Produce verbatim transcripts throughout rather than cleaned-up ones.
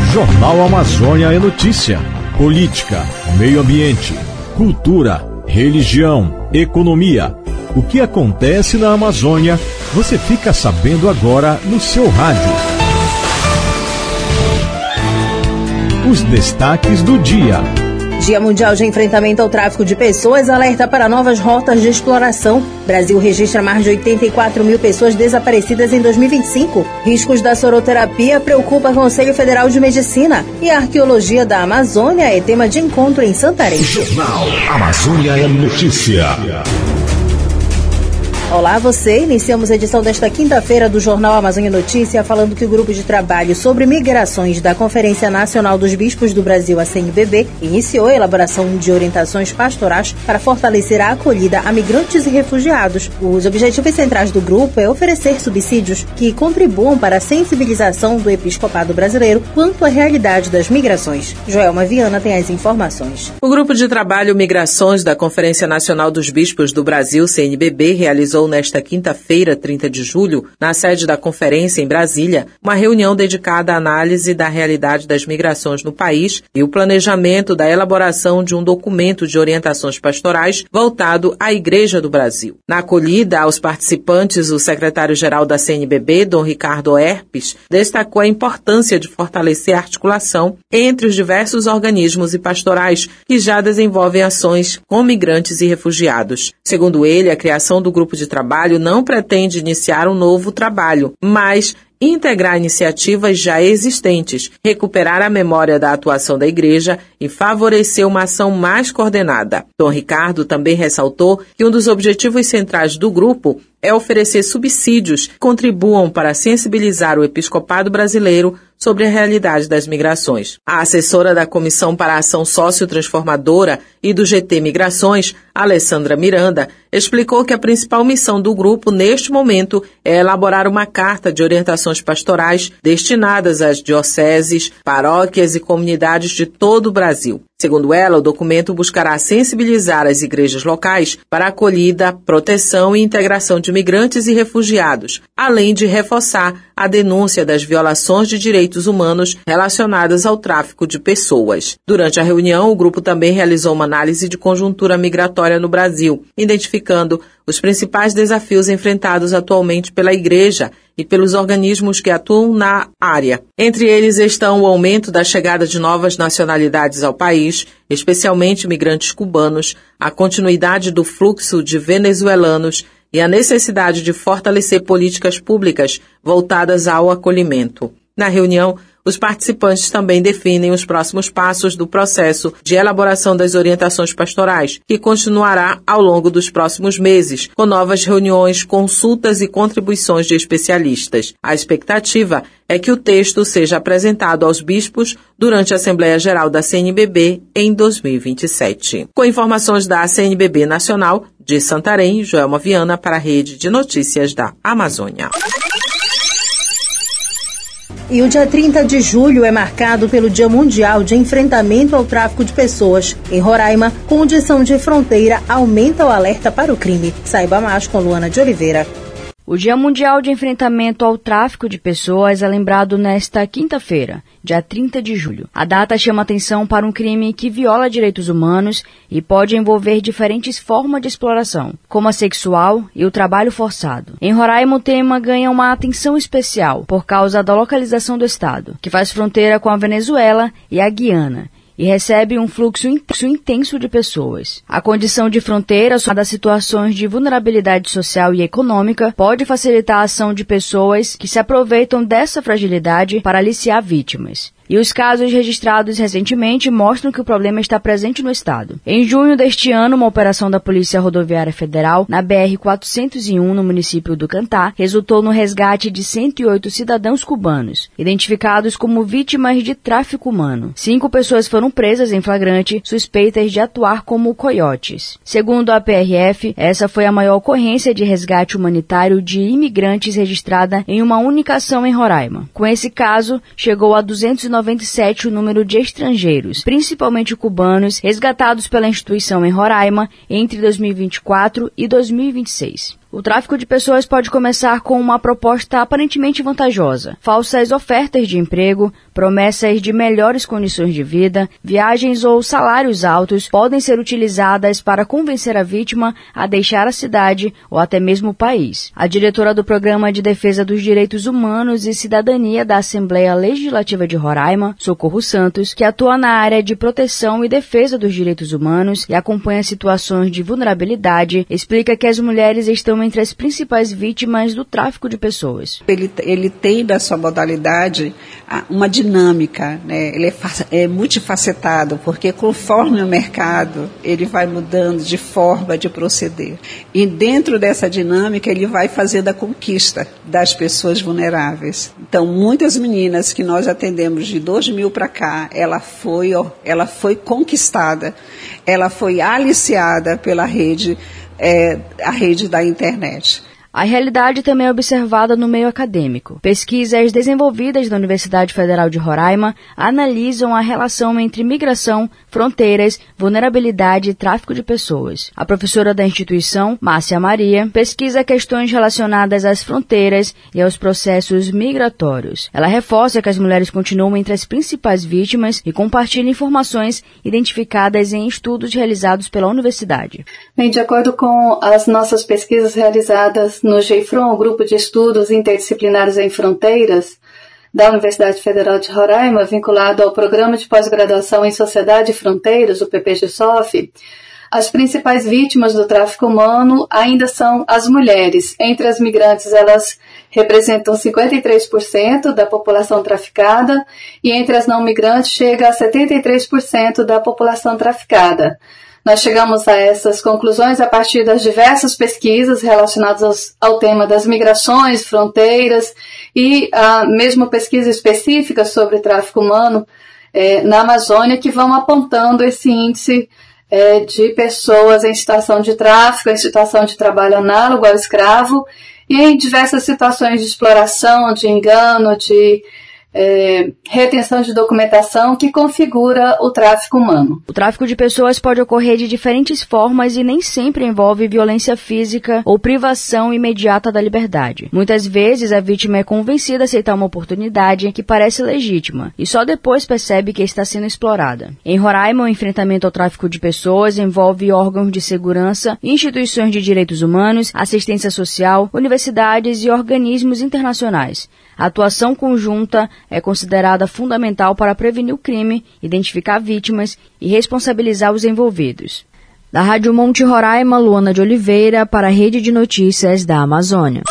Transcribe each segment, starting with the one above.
Jornal Amazônia é notícia. Política, meio ambiente, cultura, religião, economia. O que acontece na Amazônia, você fica sabendo agora no seu rádio. Os destaques do dia. Dia Mundial de Enfrentamento ao Tráfico de Pessoas alerta para novas rotas de exploração. Brasil registra mais de oitenta e quatro mil pessoas desaparecidas em dois mil e vinte e cinco. Riscos da soroterapia preocupa o Conselho Federal de Medicina. E a arqueologia da Amazônia é tema de encontro em Santarém. Jornal Amazônia é notícia. Olá, você. Iniciamos a edição desta quinta-feira do Jornal Amazônia Notícia falando que o Grupo de Trabalho sobre Migrações da Conferência Nacional dos Bispos do Brasil, a C N B B, iniciou a elaboração de orientações pastorais para fortalecer a acolhida a migrantes e refugiados. Os objetivos centrais do grupo é oferecer subsídios que contribuam para a sensibilização do episcopado brasileiro quanto à realidade das migrações. Joelma Viana tem as informações. O Grupo de Trabalho Migrações da Conferência Nacional dos Bispos do Brasil, C N B B, realizou nesta quinta-feira, trinta de julho, na sede da conferência em Brasília, uma reunião dedicada à análise da realidade das migrações no país e o planejamento da elaboração de um documento de orientações pastorais voltado à Igreja do Brasil. Na acolhida aos participantes, o secretário-geral da C N B B, Dom Ricardo Herpes, destacou a importância de fortalecer a articulação entre os diversos organismos e pastorais que já desenvolvem ações com migrantes e refugiados. Segundo ele, a criação do grupo de trabalho não pretende iniciar um novo trabalho, mas integrar iniciativas já existentes, recuperar a memória da atuação da Igreja e favorecer uma ação mais coordenada. Dom Ricardo também ressaltou que um dos objetivos centrais do grupo é oferecer subsídios que contribuam para sensibilizar o episcopado brasileiro sobre a realidade das migrações. A assessora da Comissão para a Ação Sociotransformadora e do G T Migrações, Alessandra Miranda, explicou que a principal missão do grupo neste momento é elaborar uma carta de orientações pastorais destinadas às dioceses, paróquias e comunidades de todo o Brasil. Segundo ela, o documento buscará sensibilizar as igrejas locais para a acolhida, proteção e integração de migrantes e refugiados, além de reforçar a denúncia das violações de direitos humanos relacionadas ao tráfico de pessoas. Durante a reunião, o grupo também realizou uma análise de conjuntura migratória no Brasil, identificando os principais desafios enfrentados atualmente pela Igreja e pelos organismos que atuam na área. Entre eles estão o aumento da chegada de novas nacionalidades ao país, especialmente migrantes cubanos, a continuidade do fluxo de venezuelanos e a necessidade de fortalecer políticas públicas voltadas ao acolhimento. Na reunião, os participantes também definem os próximos passos do processo de elaboração das orientações pastorais, que continuará ao longo dos próximos meses, com novas reuniões, consultas e contribuições de especialistas. A expectativa é que o texto seja apresentado aos bispos durante a Assembleia Geral da C N B B em dois mil e vinte e sete. Com informações da C N B B Nacional, de Santarém, Joelma Viana para a Rede de Notícias da Amazônia. E o dia trinta de julho é marcado pelo Dia Mundial de Enfrentamento ao Tráfico de Pessoas. Em Roraima, condição de fronteira aumenta o alerta para o crime. Saiba mais com Luana de Oliveira. O Dia Mundial de Enfrentamento ao Tráfico de Pessoas é lembrado nesta quinta-feira, dia trinta de julho. A data chama atenção para um crime que viola direitos humanos e pode envolver diferentes formas de exploração, como a sexual e o trabalho forçado. Em Roraima, o tema ganha uma atenção especial por causa da localização do estado, que faz fronteira com a Venezuela e a Guiana, e recebe um fluxo intenso de pessoas. A condição de fronteira, somada a situações de vulnerabilidade social e econômica, pode facilitar a ação de pessoas que se aproveitam dessa fragilidade para aliciar vítimas. E os casos registrados recentemente mostram que o problema está presente no estado. Em junho deste ano, uma operação da Polícia Rodoviária Federal na B R quatrocentos e um, no município do Cantá, resultou no resgate de cento e oito cidadãos cubanos, identificados como vítimas de tráfico humano. Cinco pessoas foram presas em flagrante, suspeitas de atuar como coiotes. Segundo a P R F, essa foi a maior ocorrência de resgate humanitário de imigrantes registrada em uma única ação em Roraima. Com esse caso, chegou a duzentos e noventa e sete o número de estrangeiros, principalmente cubanos, resgatados pela instituição em Roraima entre dois mil e vinte e quatro e dois mil e vinte e seis. O tráfico de pessoas pode começar com uma proposta aparentemente vantajosa, falsas ofertas de emprego, promessas de melhores condições de vida, viagens ou salários altos podem ser utilizadas para convencer a vítima a deixar a cidade ou até mesmo o país. A diretora do Programa de Defesa dos Direitos Humanos e Cidadania da Assembleia Legislativa de Roraima, Socorro Santos, que atua na área de proteção e defesa dos direitos humanos e acompanha situações de vulnerabilidade, explica que as mulheres estão entre as principais vítimas do tráfico de pessoas. Ele, ele tem da sua modalidade uma dinâmica, né? Ele é, é multifacetado, porque conforme o mercado, ele vai mudando de forma de proceder. E dentro dessa dinâmica, ele vai fazendo a conquista das pessoas vulneráveis. Então, muitas meninas que nós atendemos de dois mil para cá, ela foi, ela foi conquistada, ela foi aliciada pela rede, é, a rede da internet. A realidade também é observada no meio acadêmico. Pesquisas desenvolvidas na Universidade Federal de Roraima analisam a relação entre migração, fronteiras, vulnerabilidade e tráfico de pessoas. A professora da instituição, Márcia Maria, pesquisa questões relacionadas às fronteiras e aos processos migratórios. Ela reforça que as mulheres continuam entre as principais vítimas e compartilha informações identificadas em estudos realizados pela universidade. Bem, de acordo com as nossas pesquisas realizadas no GEIFRON, o Grupo de Estudos Interdisciplinares em Fronteiras, da Universidade Federal de Roraima, vinculado ao Programa de Pós-Graduação em Sociedade e Fronteiras, o P P G S O F, as principais vítimas do tráfico humano ainda são as mulheres. Entre as migrantes, elas representam cinquenta e três por cento da população traficada e entre as não migrantes chega a setenta e três por cento da população traficada. Nós chegamos a essas conclusões a partir das diversas pesquisas relacionadas aos, ao tema das migrações, fronteiras e a mesmo pesquisa específica sobre tráfico humano eh, na Amazônia, que vão apontando esse índice eh, de pessoas em situação de tráfico, em situação de trabalho análogo ao escravo e em diversas situações de exploração, de engano, de É, retenção de documentação que configura o tráfico humano. O tráfico de pessoas pode ocorrer de diferentes formas e nem sempre envolve violência física ou privação imediata da liberdade. Muitas vezes a vítima é convencida a aceitar uma oportunidade que parece legítima e só depois percebe que está sendo explorada. Em Roraima, o enfrentamento ao tráfico de pessoas envolve órgãos de segurança, instituições de direitos humanos, assistência social, universidades e organismos internacionais. A atuação conjunta é considerada fundamental para prevenir o crime, identificar vítimas e responsabilizar os envolvidos. Da Rádio Monte Roraima, Luana de Oliveira, para a Rede de Notícias da Amazônia.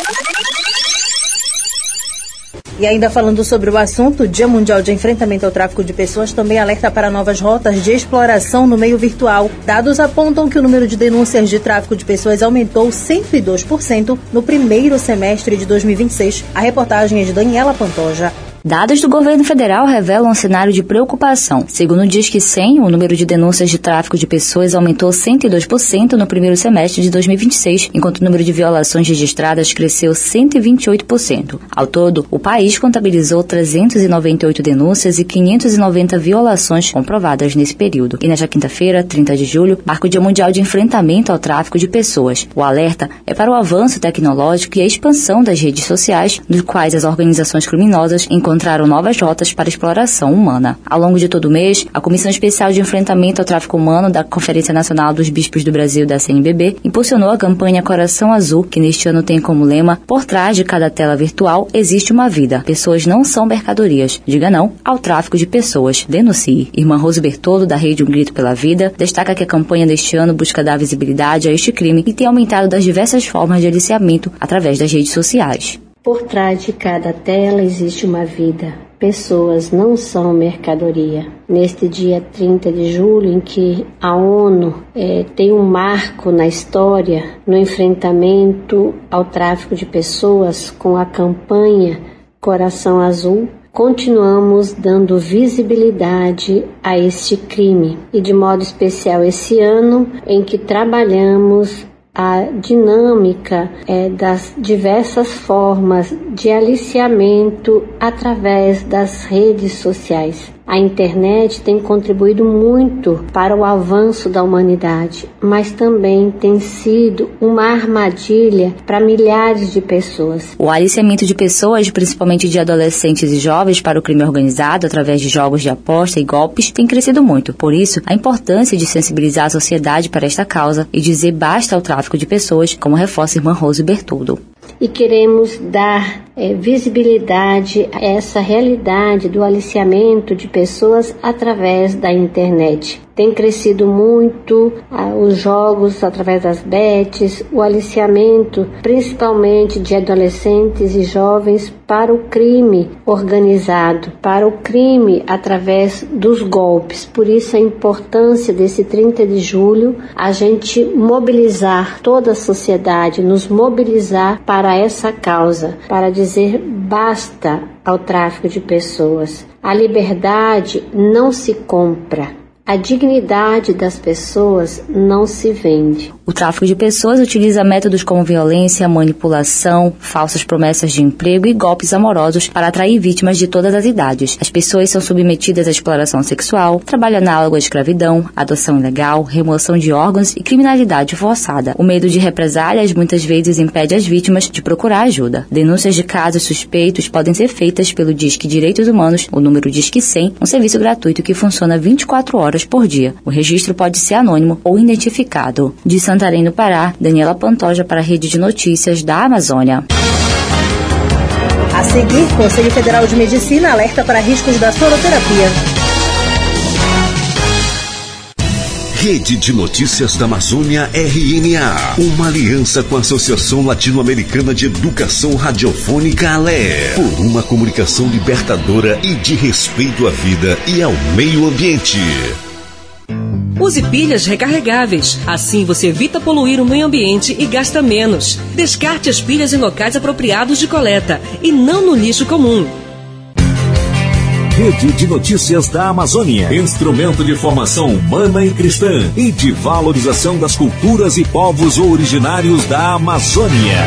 E ainda falando sobre o assunto, o Dia Mundial de Enfrentamento ao Tráfico de Pessoas também alerta para novas rotas de exploração no meio virtual. Dados apontam que o número de denúncias de tráfico de pessoas aumentou cento e dois por cento no primeiro semestre de dois mil e vinte e seis. A reportagem é de Daniela Pantoja. Dados do governo federal revelam um cenário de preocupação. Segundo o Disque cem, o número de denúncias de tráfico de pessoas aumentou cento e dois por cento no primeiro semestre de dois mil e vinte e seis, enquanto o número de violações registradas cresceu cento e vinte e oito por cento. Ao todo, o país contabilizou trezentas e noventa e oito denúncias e quinhentas e noventa violações comprovadas nesse período. E nesta quinta-feira, trinta de julho, marca o Dia Mundial de Enfrentamento ao Tráfico de Pessoas. O alerta é para o avanço tecnológico e a expansão das redes sociais, dos quais as organizações criminosas encontram encontraram novas rotas para exploração humana. Ao longo de todo o mês, a Comissão Especial de Enfrentamento ao Tráfico Humano da Conferência Nacional dos Bispos do Brasil da C N B B impulsionou a campanha Coração Azul, que neste ano tem como lema: por trás de cada tela virtual existe uma vida. Pessoas não são mercadorias. Diga não ao tráfico de pessoas. Denuncie. Irmã Rose Bertolo, da Rede Um Grito pela Vida, destaca que a campanha deste ano busca dar visibilidade a este crime e tem aumentado das diversas formas de aliciamento através das redes sociais. Por trás de cada tela existe uma vida. Pessoas não são mercadoria. Neste dia trinta de julho, em que a ONU é, tem um marco na história no enfrentamento ao tráfico de pessoas com a campanha Coração Azul, continuamos dando visibilidade a este crime. E de modo especial esse ano, em que trabalhamos a dinâmica é, das diversas formas de aliciamento através das redes sociais. A internet tem contribuído muito para o avanço da humanidade, mas também tem sido uma armadilha para milhares de pessoas. O aliciamento de pessoas, principalmente de adolescentes e jovens, para o crime organizado através de jogos de aposta e golpes tem crescido muito. Por isso, a importância de sensibilizar a sociedade para esta causa e dizer basta ao tráfico de pessoas, como reforça a irmã Rose Bertoldo. E queremos dar é, visibilidade a essa realidade do aliciamento de pessoas através da internet. Tem crescido muito ah, os jogos através das bets, o aliciamento principalmente de adolescentes e jovens para o crime organizado, para o crime através dos golpes. Por isso a importância desse trinta de julho, a gente mobilizar toda a sociedade, nos mobilizar para essa causa, para dizer basta ao tráfico de pessoas. A liberdade não se compra. A dignidade das pessoas não se vende. O tráfico de pessoas utiliza métodos como violência, manipulação, falsas promessas de emprego e golpes amorosos para atrair vítimas de todas as idades. As pessoas são submetidas à exploração sexual, trabalho análogo à escravidão, adoção ilegal, remoção de órgãos e criminalidade forçada. O medo de represálias muitas vezes impede as vítimas de procurar ajuda. Denúncias de casos suspeitos podem ser feitas pelo Disque Direitos Humanos, o número Disque cem, um serviço gratuito que funciona vinte e quatro horas por dia. O registro pode ser anônimo ou identificado. De Santarém, no Pará, Daniela Pantoja para a Rede de Notícias da Amazônia. A seguir, Conselho Federal de Medicina alerta para riscos da soroterapia. Rede de Notícias da Amazônia R N A, uma aliança com a Associação Latino-Americana de Educação Radiofônica A L E, por uma comunicação libertadora e de respeito à vida e ao meio ambiente. Use pilhas recarregáveis, assim você evita poluir o meio ambiente e gasta menos. Descarte as pilhas em locais apropriados de coleta e não no lixo comum. Rede de Notícias da Amazônia, instrumento de formação humana e cristã e de valorização das culturas e povos originários da Amazônia.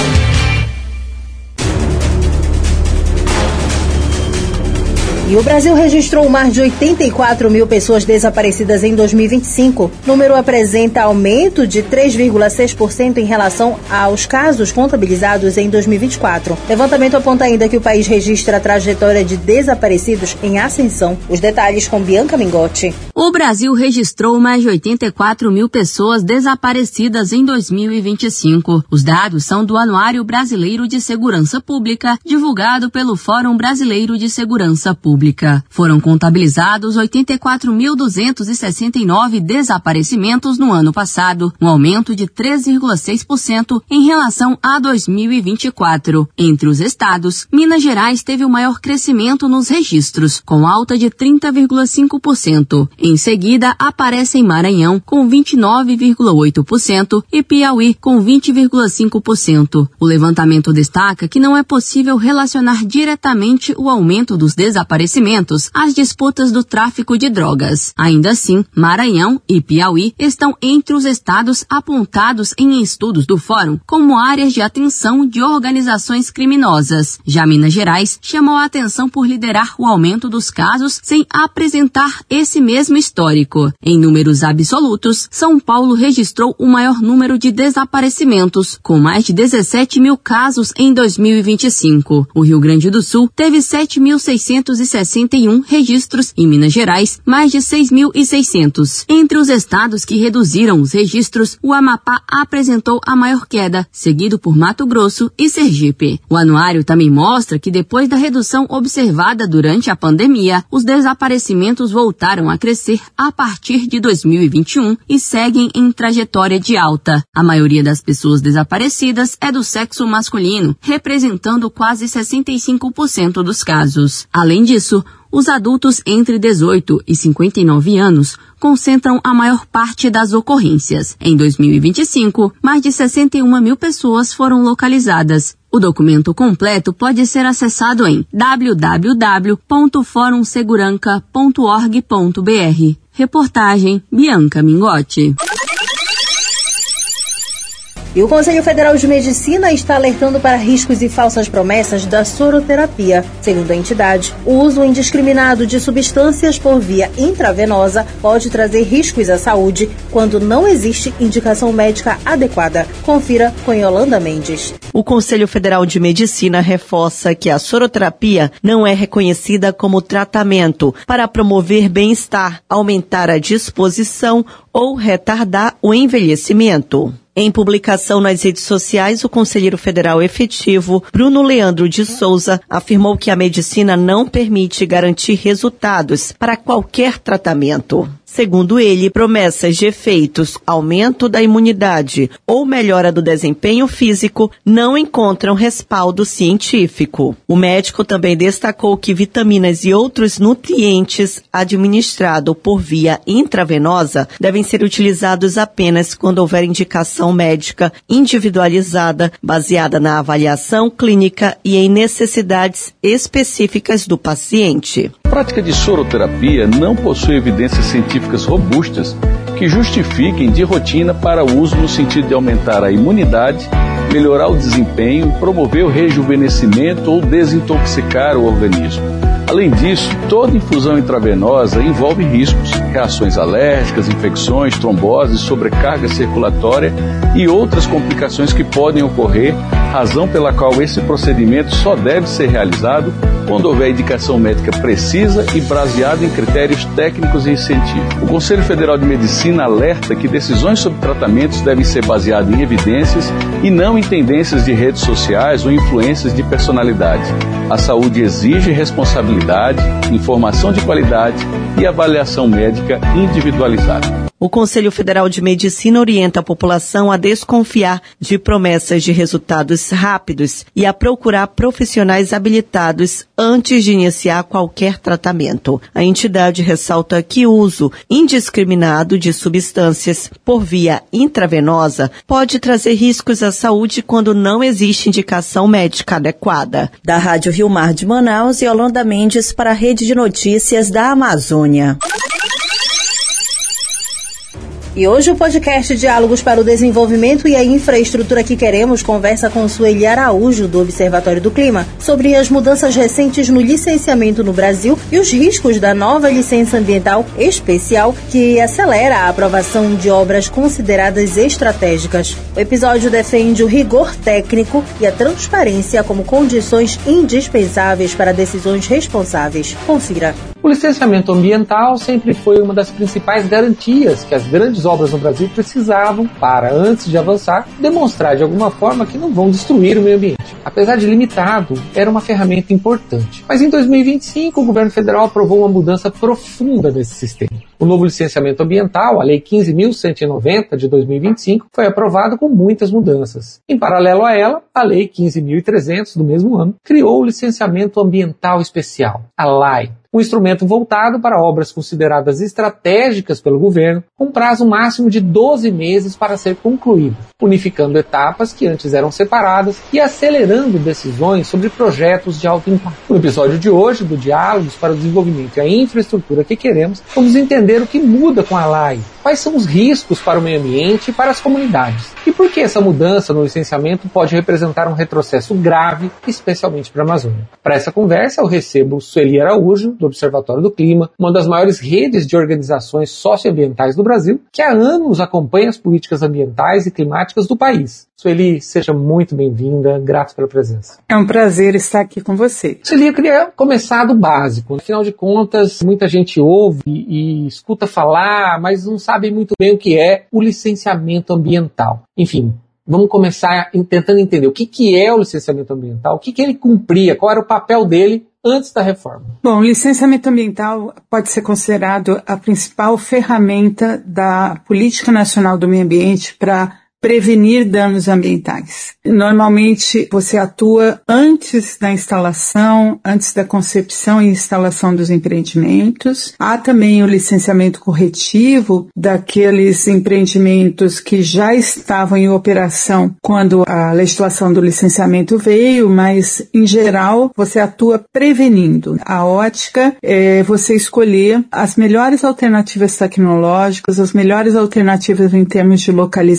E o Brasil registrou mais de oitenta e quatro mil pessoas desaparecidas em dois mil e vinte e cinco. O número apresenta aumento de três vírgula seis por cento em relação aos casos contabilizados em dois mil e vinte e quatro. O levantamento aponta ainda que o país registra a trajetória de desaparecidos em ascensão. Os detalhes com Bianca Mingotti. O Brasil registrou mais de oitenta e quatro mil pessoas desaparecidas em dois mil e vinte e cinco. Os dados são do Anuário Brasileiro de Segurança Pública, divulgado pelo Fórum Brasileiro de Segurança Pública. Foram contabilizados oitenta e quatro mil duzentos e sessenta e nove desaparecimentos no ano passado, um aumento de três vírgula seis por cento em relação a dois mil e vinte e quatro. Entre os estados, Minas Gerais teve o maior crescimento nos registros, com alta de trinta vírgula cinco por cento. Em seguida, aparecem Maranhão, com vinte e nove vírgula oito por cento e Piauí, com vinte vírgula cinco por cento. O levantamento destaca que não é possível relacionar diretamente o aumento dos desaparecimentos às disputas do tráfico de drogas. Ainda assim, Maranhão e Piauí estão entre os estados apontados em estudos do Fórum como áreas de atenção de organizações criminosas. Já Minas Gerais chamou a atenção por liderar o aumento dos casos sem apresentar esse mesmo histórico. Em números absolutos, São Paulo registrou o maior número de desaparecimentos, com mais de dezessete mil casos em dois mil e vinte e cinco. O Rio Grande do Sul teve sete mil seiscentos e sessenta e um registros e Minas Gerais, mais de seis mil e seiscentos. Entre os estados que reduziram os registros, o Amapá apresentou a maior queda, seguido por Mato Grosso e Sergipe. O anuário também mostra que depois da redução observada durante a pandemia, os desaparecimentos voltaram a crescer a partir de dois mil e vinte e um e seguem em trajetória de alta. A maioria das pessoas desaparecidas é do sexo masculino, representando quase sessenta e cinco por cento dos casos. Além disso, os adultos entre dezoito e cinquenta e nove anos concentram a maior parte das ocorrências. Em dois mil e vinte e cinco, mais de sessenta e uma mil pessoas foram localizadas. O documento completo pode ser acessado em w w w ponto forum seguranca ponto org ponto b r. Reportagem Bianca Mingotti. E o Conselho Federal de Medicina está alertando para riscos e falsas promessas da soroterapia. Segundo a entidade, o uso indiscriminado de substâncias por via intravenosa pode trazer riscos à saúde quando não existe indicação médica adequada. Confira com Yolanda Mendes. O Conselho Federal de Medicina reforça que a soroterapia não é reconhecida como tratamento para promover bem-estar, aumentar a disposição ou retardar o envelhecimento. Em publicação nas redes sociais, o conselheiro federal efetivo, Bruno Leandro de Souza, afirmou que a medicina não permite garantir resultados para qualquer tratamento. Segundo ele, promessas de efeitos, aumento da imunidade ou melhora do desempenho físico não encontram respaldo científico. O médico também destacou que vitaminas e outros nutrientes administrados por via intravenosa devem ser utilizados apenas quando houver indicação médica individualizada, baseada na avaliação clínica e em necessidades específicas do paciente. A prática de soroterapia não possui evidências científicas robustas que justifiquem de rotina para o uso no sentido de aumentar a imunidade, melhorar o desempenho, promover o rejuvenescimento ou desintoxicar o organismo. Além disso, toda infusão intravenosa envolve riscos, reações alérgicas, infecções, tromboses, sobrecarga circulatória e outras complicações que podem ocorrer, razão pela qual esse procedimento só deve ser realizado quando houver indicação médica precisa e baseada em critérios técnicos e científicos. O Conselho Federal de Medicina alerta que decisões sobre tratamentos devem ser baseadas em evidências e não em tendências de redes sociais ou influências de personalidade. A saúde exige responsabilidade, informação de qualidade e avaliação médica individualizada. O Conselho Federal de Medicina orienta a população a desconfiar de promessas de resultados rápidos e a procurar profissionais habilitados antes de iniciar qualquer tratamento. A entidade ressalta que o uso indiscriminado de substâncias por via intravenosa pode trazer riscos à saúde quando não existe indicação médica adequada. Da Rádio Rio Mar de Manaus, Yolanda Mendes para a Rede de Notícias da Amazônia. E hoje o podcast Diálogos para o Desenvolvimento e a Infraestrutura que Queremos conversa com Sueli Araújo, do Observatório do Clima, sobre as mudanças recentes no licenciamento no Brasil e os riscos da nova licença ambiental especial que acelera a aprovação de obras consideradas estratégicas. O episódio defende o rigor técnico e a transparência como condições indispensáveis para decisões responsáveis. Confira. O licenciamento ambiental sempre foi uma das principais garantias que as grandes obras no Brasil precisavam para, antes de avançar, demonstrar de alguma forma que não vão destruir o meio ambiente. Apesar de limitado, era uma ferramenta importante. Mas em dois mil e vinte e cinco, o governo federal aprovou uma mudança profunda nesse sistema. O novo licenciamento ambiental, a Lei quinze mil cento e noventa de dois mil e vinte e cinco, foi aprovado com muitas mudanças. Em paralelo a ela, a Lei quinze mil e trezentos do mesmo ano criou o licenciamento ambiental especial, a L A I. Um instrumento voltado para obras consideradas estratégicas pelo governo, com prazo máximo de doze meses para ser concluído, unificando etapas que antes eram separadas e acelerando decisões sobre projetos de alto impacto. No episódio de hoje, do Diálogos para o Desenvolvimento e a Infraestrutura que Queremos, vamos entender o que muda com a L A I, quais são os riscos para o meio ambiente e para as comunidades, e por que essa mudança no licenciamento pode representar um retrocesso grave, especialmente para a Amazônia. Para essa conversa, eu recebo Sueli Araújo, do Observatório do Clima, uma das maiores redes de organizações socioambientais do Brasil, que há anos acompanha as políticas ambientais e climáticas do país. Sueli, seja muito bem-vinda, grato pela presença. É um prazer estar aqui com você. Sueli, eu queria começar do básico. Afinal de contas, muita gente ouve e escuta falar, mas não sabe muito bem o que é o licenciamento ambiental. Enfim, vamos começar tentando entender o que, que é o licenciamento ambiental, o que, que ele cumpria, qual era o papel dele antes da reforma. Bom, o licenciamento ambiental pode ser considerado a principal ferramenta da Política Nacional do Meio Ambiente para prevenir danos ambientais. Normalmente você atua antes da instalação, antes da concepção e instalação dos empreendimentos. Há também o licenciamento corretivo daqueles empreendimentos que já estavam em operação quando a legislação do licenciamento veio, mas em geral você atua prevenindo. A ótica é você escolher as melhores alternativas tecnológicas, as melhores alternativas em termos de localização de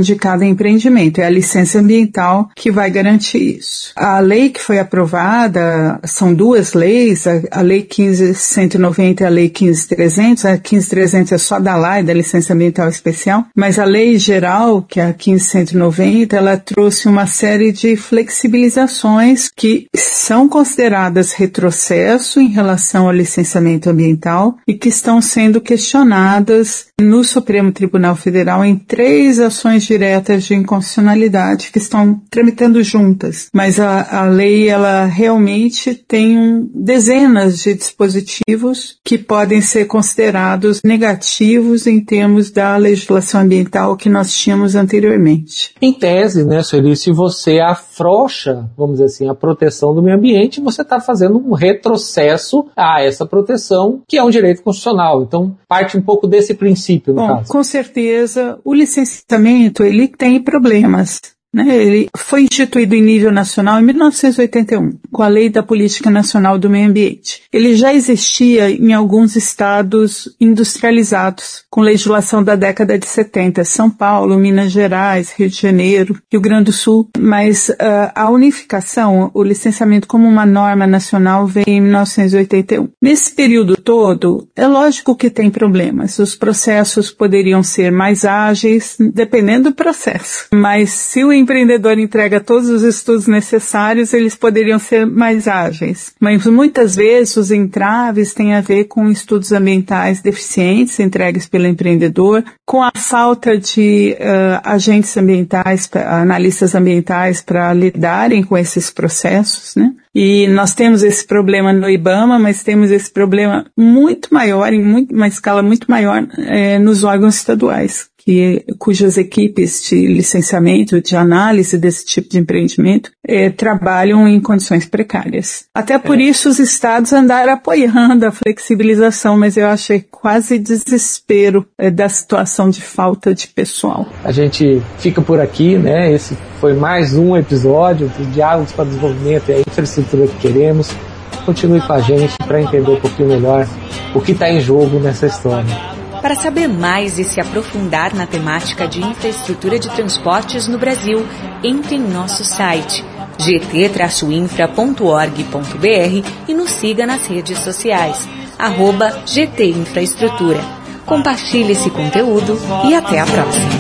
de cada empreendimento. É a licença ambiental que vai garantir isso. A lei que foi aprovada, são duas leis, a, a Lei quinze mil cento e noventa e a Lei quinze mil e trezentos. A quinze mil e trezentos é só da L A I, da licença ambiental especial, mas a lei geral, que é a quinze mil cento e noventa, ela trouxe uma série de flexibilizações que são consideradas retrocesso em relação ao licenciamento ambiental e que estão sendo questionadas no Supremo Tribunal Federal em três ações diretas de inconstitucionalidade que estão tramitando juntas. Mas a, a lei, ela realmente tem dezenas de dispositivos que podem ser considerados negativos em termos da legislação ambiental que nós tínhamos anteriormente. Em tese, né, Sueli, se você afrouxa, vamos dizer assim, a proteção do meio ambiente, você está fazendo um retrocesso a essa proteção, que é um direito constitucional. Então, parte um pouco desse princípio, no Bom, caso. Com certeza, o licenciamento, ele tem problemas. Né? Ele foi instituído em nível nacional em mil novecentos e oitenta e um, com a Lei da Política Nacional do Meio Ambiente. Ele já existia em alguns estados industrializados, com legislação da década de setenta, São Paulo, Minas Gerais, Rio de Janeiro, Rio Grande do Sul, mas uh, a unificação, o licenciamento como uma norma nacional, veio em mil novecentos e oitenta e um. Nesse período todo, é lógico que tem problemas. Os processos poderiam ser mais ágeis, dependendo do processo, mas se o empreendedor entrega todos os estudos necessários, eles poderiam ser mais ágeis. Mas muitas vezes os entraves têm a ver com estudos ambientais deficientes entregues pelo empreendedor, com a falta de uh, agentes ambientais, analistas ambientais para lidarem com esses processos, né? E nós temos esse problema no IBAMA, mas temos esse problema muito maior, em muito, uma escala muito maior, é, nos órgãos estaduais, que, cujas equipes de licenciamento, de análise desse tipo de empreendimento, é, trabalham em condições precárias. Até por é. isso os estados andaram apoiando a flexibilização, mas eu achei quase desespero é, da situação de falta de pessoal. A gente fica por aqui, né? Esse foi mais um episódio do Diálogos para o Desenvolvimento e a Infraestrutura que Queremos. Continue com a gente para entender um pouquinho melhor o que está em jogo nessa história. Para saber mais e se aprofundar na temática de infraestrutura de transportes no Brasil, entre em nosso site g t traço infra ponto org ponto b r e nos siga nas redes sociais, arroba G T Infraestrutura. Compartilhe esse conteúdo e até a próxima.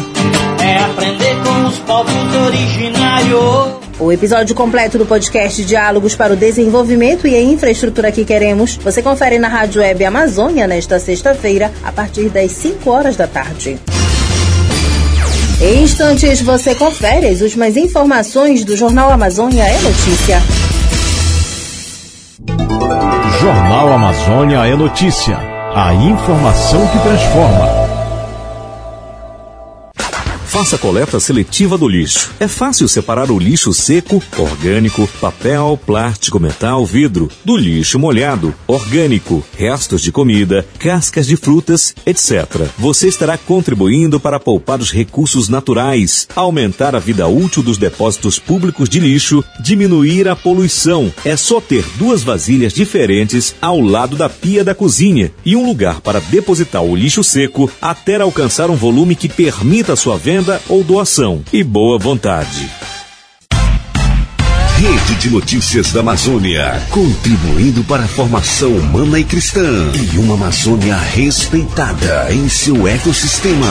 É aprender com os povos originários. O episódio completo do podcast Diálogos para o Desenvolvimento e a Infraestrutura que Queremos, você confere na Rádio Web Amazônia nesta sexta-feira, a partir das cinco horas da tarde. Em instantes, você confere as últimas informações do Jornal Amazônia é Notícia. Jornal Amazônia é Notícia. A informação que transforma. Faça a coleta seletiva do lixo. É fácil separar o lixo seco, orgânico, papel, plástico, metal, vidro, do lixo molhado, orgânico, restos de comida, cascas de frutas, etcétera. Você estará contribuindo para poupar os recursos naturais, aumentar a vida útil dos depósitos públicos de lixo, diminuir a poluição. É só ter duas vasilhas diferentes ao lado da pia da cozinha e um lugar para depositar o lixo seco até alcançar um volume que permita a sua venda ou doação. E boa vontade. Rede de Notícias da Amazônia, contribuindo para a formação humana e cristã e uma Amazônia respeitada em seu ecossistema.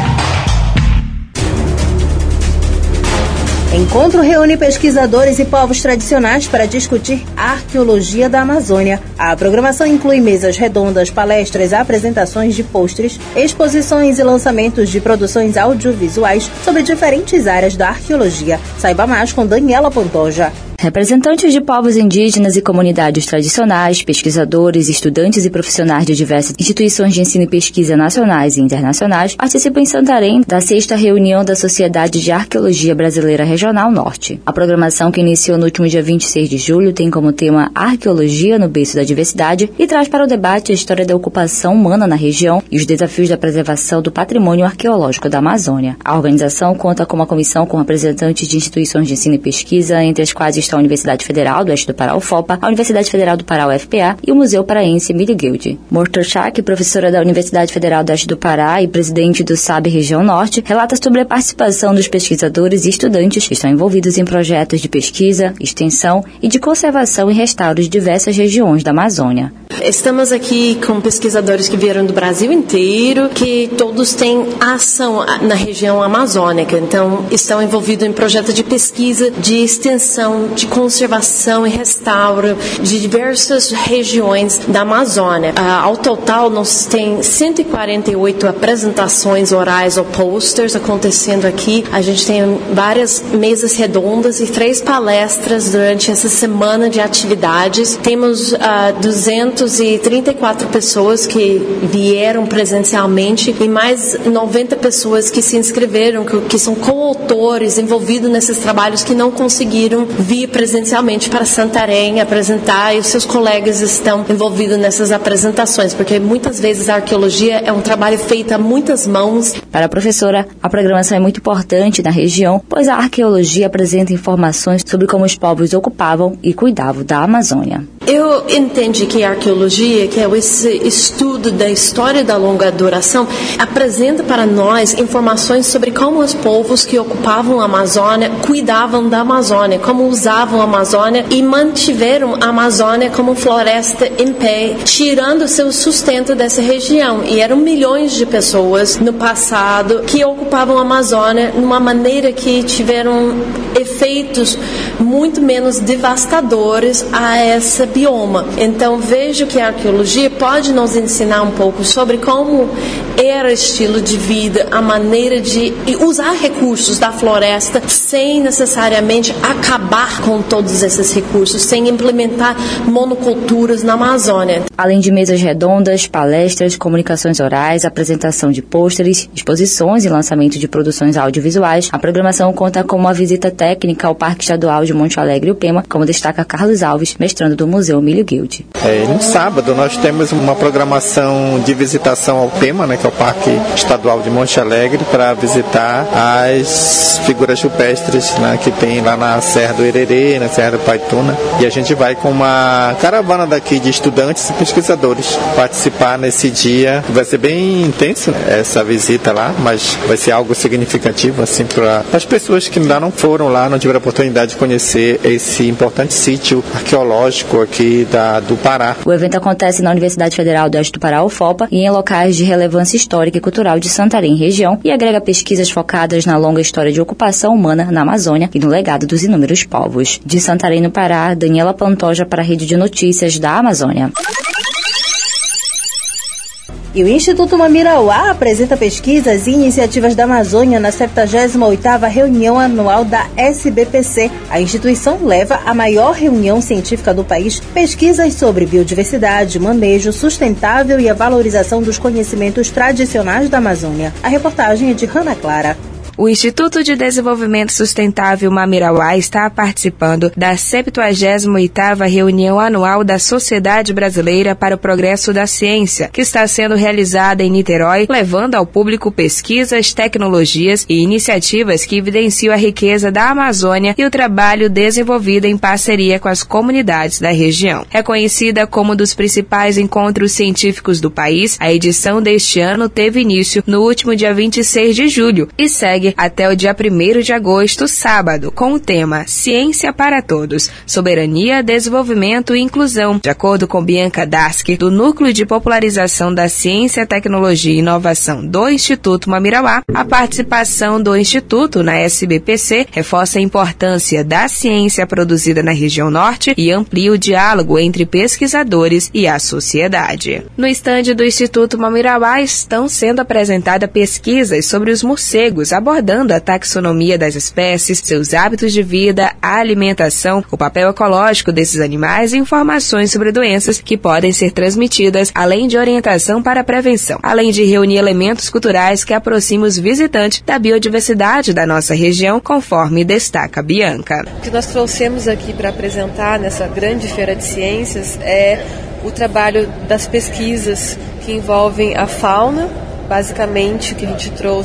Encontro reúne pesquisadores e povos tradicionais para discutir a arqueologia da Amazônia. A programação inclui mesas redondas, palestras, apresentações de pôsteres, exposições e lançamentos de produções audiovisuais sobre diferentes áreas da arqueologia. Saiba mais com Daniela Pantoja. Representantes de povos indígenas e comunidades tradicionais, pesquisadores, estudantes e profissionais de diversas instituições de ensino e pesquisa nacionais e internacionais participam em Santarém da sexta reunião da Sociedade de Arqueologia Brasileira Regional Norte. A programação, que iniciou no último dia vinte e seis de julho, tem como tema Arqueologia no berço da diversidade e traz para o debate a história da ocupação humana na região e os desafios da preservação do patrimônio arqueológico da Amazônia. A organização conta com uma comissão com representantes de instituições de ensino e pesquisa, entre as quais está estão a Universidade Federal do Oeste do Pará, U F O P A, a Universidade Federal do Pará, U F P A, e o Museu Paraense Milho Guild. Mortorchak, professora da Universidade Federal do Oeste do Pará e presidente do S A B Região Norte, relata sobre a participação dos pesquisadores e estudantes que estão envolvidos em projetos de pesquisa, extensão e de conservação e restauro de diversas regiões da Amazônia. Estamos aqui com pesquisadores que vieram do Brasil inteiro, que todos têm ação na região amazônica, então estão envolvidos em projetos de pesquisa, de extensão, de conservação e restauro de diversas regiões da Amazônia. Uh, ao total, nós temos cento e quarenta e oito apresentações orais ou posters acontecendo aqui. A gente tem várias mesas redondas e três palestras durante essa semana de atividades. Temos uh, duzentas e trinta e quatro pessoas que vieram presencialmente e mais noventa pessoas que se inscreveram, que, que são coautores envolvidos nesses trabalhos que não conseguiram vir presencialmente para Santarém apresentar, e os seus colegas estão envolvidos nessas apresentações, porque muitas vezes a arqueologia é um trabalho feito a muitas mãos. Para a professora, a programação é muito importante na região, pois a arqueologia apresenta informações sobre como os povos ocupavam e cuidavam da Amazônia. Eu entendo que a arqueologia, que é esse estudo da história da longa duração, apresenta para nós informações sobre como os povos que ocupavam a Amazônia cuidavam da Amazônia, como usavam a Amazônia e mantiveram a Amazônia como floresta em pé, tirando o seu sustento dessa região. E eram milhões de pessoas no passado que ocupavam a Amazônia numa maneira que tiveram efeitos muito menos devastadores a essa bioma. Então vejo que a arqueologia pode nos ensinar um pouco sobre como era o estilo de vida, a maneira de usar recursos da floresta sem necessariamente acabar com todos esses recursos, sem implementar monoculturas na Amazônia. Além de mesas redondas, palestras, comunicações orais, apresentação de pôsteres, exposições e lançamento de produções audiovisuais, a programação conta com uma visita técnica ao Parque Estadual de Monte Alegre e Upema, como destaca Carlos Alves, mestrando do Museu Milho Guild. É, no sábado nós temos uma programação de visitação ao Upema, né, que é o Parque Estadual de Monte Alegre, para visitar as figuras rupestres, né, que tem lá na Serra do Hererê, na Serra do Paituna, e a gente vai com uma caravana daqui de estudantes e pesquisadores participar nesse dia. Vai ser bem intenso essa visita lá, mas vai ser algo significativo assim para as pessoas que ainda não foram lá, não tiveram a oportunidade de conhecer esse importante sítio arqueológico aqui da, do Pará. O evento acontece na Universidade Federal do Oeste do Pará, U F O P A, e em locais de relevância histórica e cultural de Santarém região, e agrega pesquisas focadas na longa história de ocupação humana na Amazônia e no legado dos inúmeros povos. De Santarém, no Pará, Daniela Pantoja para a Rede de Notícias da Amazônia. E o Instituto Mamirauá apresenta pesquisas e iniciativas da Amazônia na setenta e oitava reunião anual da S B P C. A instituição leva a maior reunião científica do país, pesquisas sobre biodiversidade, manejo sustentável e a valorização dos conhecimentos tradicionais da Amazônia. A reportagem é de Ana Clara. O Instituto de Desenvolvimento Sustentável Mamirauá está participando da septuagésima oitava reunião anual da Sociedade Brasileira para o Progresso da Ciência, que está sendo realizada em Niterói, levando ao público pesquisas, tecnologias e iniciativas que evidenciam a riqueza da Amazônia e o trabalho desenvolvido em parceria com as comunidades da região. Reconhecida como um dos principais encontros científicos do país, a edição deste ano teve início no último dia vinte e seis de julho e segue até o dia primeiro de agosto, sábado, com o tema Ciência para Todos, Soberania, Desenvolvimento e Inclusão. De acordo com Bianca Daski, do Núcleo de Popularização da Ciência, Tecnologia e Inovação do Instituto Mamirauá, a participação do Instituto na S B P C reforça a importância da ciência produzida na região norte e amplia o diálogo entre pesquisadores e a sociedade. No estande do Instituto Mamirauá estão sendo apresentadas pesquisas sobre os morcegos, abordando a taxonomia das espécies, seus hábitos de vida, a alimentação, o papel ecológico desses animais e informações sobre doenças que podem ser transmitidas, além de orientação para a prevenção, além de reunir elementos culturais que aproximam os visitantes da biodiversidade da nossa região, conforme destaca Bianca. O que nós trouxemos aqui para apresentar nessa grande feira de ciências é o trabalho das pesquisas que envolvem a fauna. Basicamente, o que a gente trouxe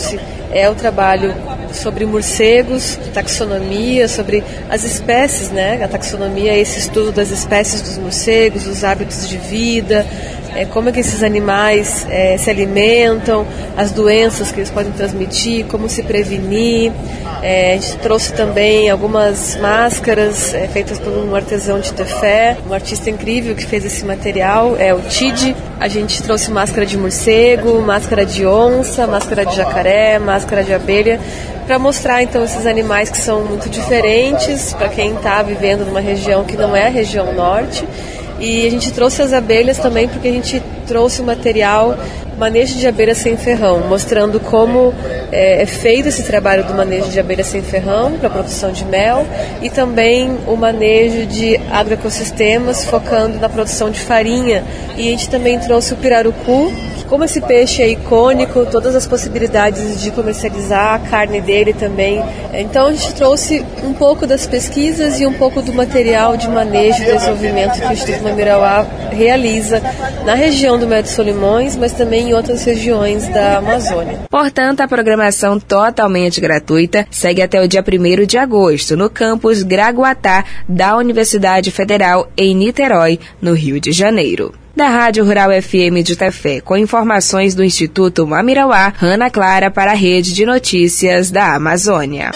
é o trabalho sobre morcegos, taxonomia, sobre as espécies, né? A taxonomia é esse estudo das espécies dos morcegos, os hábitos de vida, é, como é que esses animais é, se alimentam, as doenças que eles podem transmitir, como se prevenir. É, a gente trouxe também algumas máscaras é, feitas por um artesão de Tefé, um artista incrível que fez esse material, é o Tid. A gente trouxe máscara de morcego, máscara de onça, máscara de jacaré, máscara de abelha, para mostrar então esses animais que são muito diferentes para quem está vivendo numa região que não é a região norte. E a gente trouxe as abelhas também porque a gente trouxe o material manejo de abelha sem ferrão, mostrando como é, é feito esse trabalho do manejo de abelha sem ferrão para a produção de mel e também o manejo de agroecossistemas focando na produção de farinha. E a gente também trouxe o pirarucu. Como esse peixe é icônico, todas as possibilidades de comercializar a carne dele também. Então a gente trouxe um pouco das pesquisas e um pouco do material de manejo e desenvolvimento que o Instituto Mamirauá realiza na região do Médio Solimões, mas também em outras regiões da Amazônia. Portanto, a programação totalmente gratuita segue até o dia primeiro de agosto, no campus Gragoatá da Universidade Federal em Niterói, no Rio de Janeiro. Da Rádio Rural F M de Tefé, com informações do Instituto Mamirauá, Ana Clara para a Rede de Notícias da Amazônia.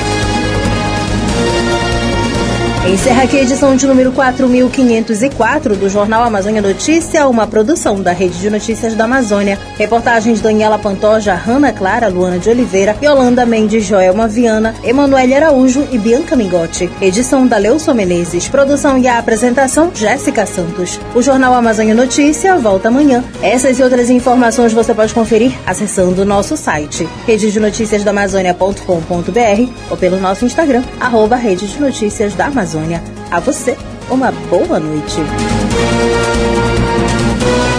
Encerra aqui a edição de número quatro mil quinhentos e quatro do Jornal Amazônia Notícia, uma produção da Rede de Notícias da Amazônia. Reportagens Daniela Pantoja, Ana Clara, Luana de Oliveira, Yolanda Mendes, Joelma Viana, Emanuele Araújo e Bianca Mingotti. Edição da Leuson Menezes. Produção e a apresentação, Jéssica Santos. O Jornal Amazônia Notícia volta amanhã. Essas e outras informações você pode conferir acessando o nosso site, rede de notícias da amazônia ponto com ponto b r ou pelo nosso Instagram, arroba Rede de Notícias da Amazônia. A você, uma boa noite.